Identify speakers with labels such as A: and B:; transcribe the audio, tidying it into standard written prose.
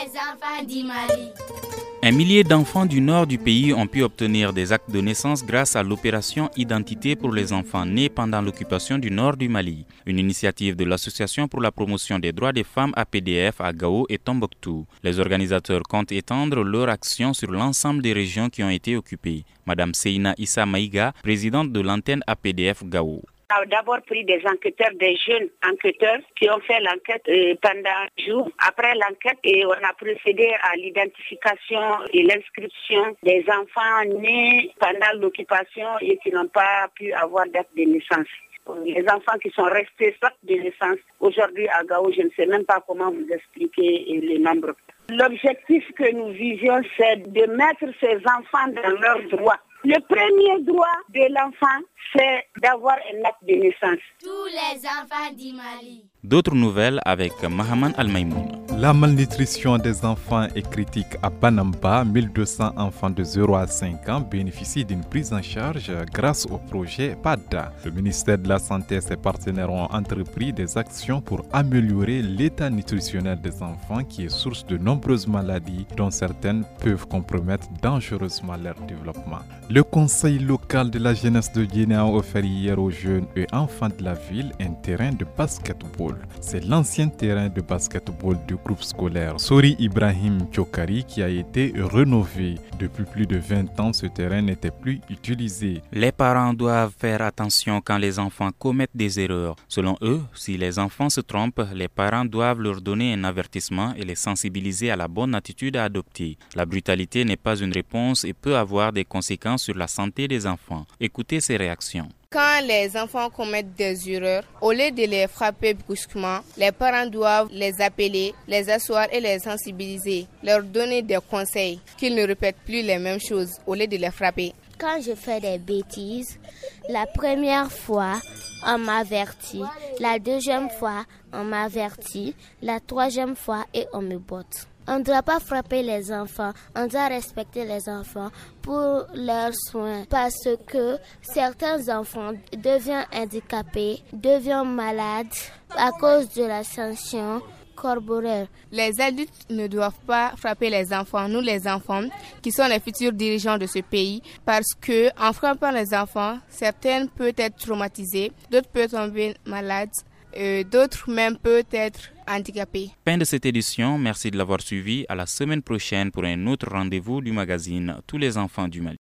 A: les enfants du Mali.
B: Un millier d'enfants du nord du pays ont pu obtenir des actes de naissance grâce à l'opération Identité pour les enfants nés pendant l'occupation du nord du Mali, une initiative de l'Association pour la promotion des droits des femmes APDF à Gao et Tombouctou. Les organisateurs comptent étendre leur action sur l'ensemble des régions qui ont été occupées. Madame Seina Issa Maïga, présidente de l'antenne APDF Gao.
C: On a d'abord pris des enquêteurs, des jeunes enquêteurs qui ont fait l'enquête pendant un jour. Après l'enquête, on a procédé à l'identification et l'inscription des enfants nés pendant l'occupation et qui n'ont pas pu avoir date de naissance. Les enfants qui sont restés sans de naissance, aujourd'hui à Gao, je ne sais même pas comment vous expliquer le nombre. L'objectif que nous visions, c'est de mettre ces enfants dans leurs droits. Le premier droit de l'enfant, c'est d'avoir un acte de naissance.
A: Tous les enfants du Mali.
B: D'autres nouvelles avec Mahaman Al-Maïmoun.
D: La malnutrition des enfants est critique à Banamba. 1200 enfants de 0 à 5 ans bénéficient d'une prise en charge grâce au projet PADA. Le ministère de la Santé et ses partenaires ont entrepris des actions pour améliorer l'état nutritionnel des enfants qui est source de nombreuses maladies dont certaines peuvent compromettre dangereusement leur développement. Le conseil local de la jeunesse de Guinée a offert hier aux jeunes et enfants de la ville un terrain de basketball. C'est l'ancien terrain de basketball du groupe scolaire Sori Ibrahim Chokari qui a été rénové. Depuis plus de 20 ans, ce terrain n'était plus utilisé.
B: Les parents doivent faire attention quand les enfants commettent des erreurs. Selon eux, si les enfants se trompent, les parents doivent leur donner un avertissement et les sensibiliser à la bonne attitude à adopter. La brutalité n'est pas une réponse et peut avoir des conséquences sur la santé des enfants. Écoutez ces réactions.
E: Quand les enfants commettent des erreurs, au lieu de les frapper brusquement, les parents doivent les appeler, les asseoir et les sensibiliser, leur donner des conseils, qu'ils ne répètent plus les mêmes choses au lieu de les frapper.
F: Quand je fais des bêtises, la première fois, on m'avertit, la deuxième fois, on m'avertit, la troisième fois, et on me botte. On ne doit pas frapper les enfants, on doit respecter les enfants pour leurs soins parce que certains enfants deviennent handicapés, deviennent malades à cause de la sanction corporelle.
E: Les adultes ne doivent pas frapper les enfants, nous les enfants qui sont les futurs dirigeants de ce pays parce que en frappant les enfants, certaines peuvent être traumatisées, d'autres peuvent tomber malades. D'autres même peuvent être handicapés.
B: Fin de cette édition, merci de l'avoir suivi. À la semaine prochaine pour un autre rendez-vous du magazine Tous les enfants du Mali.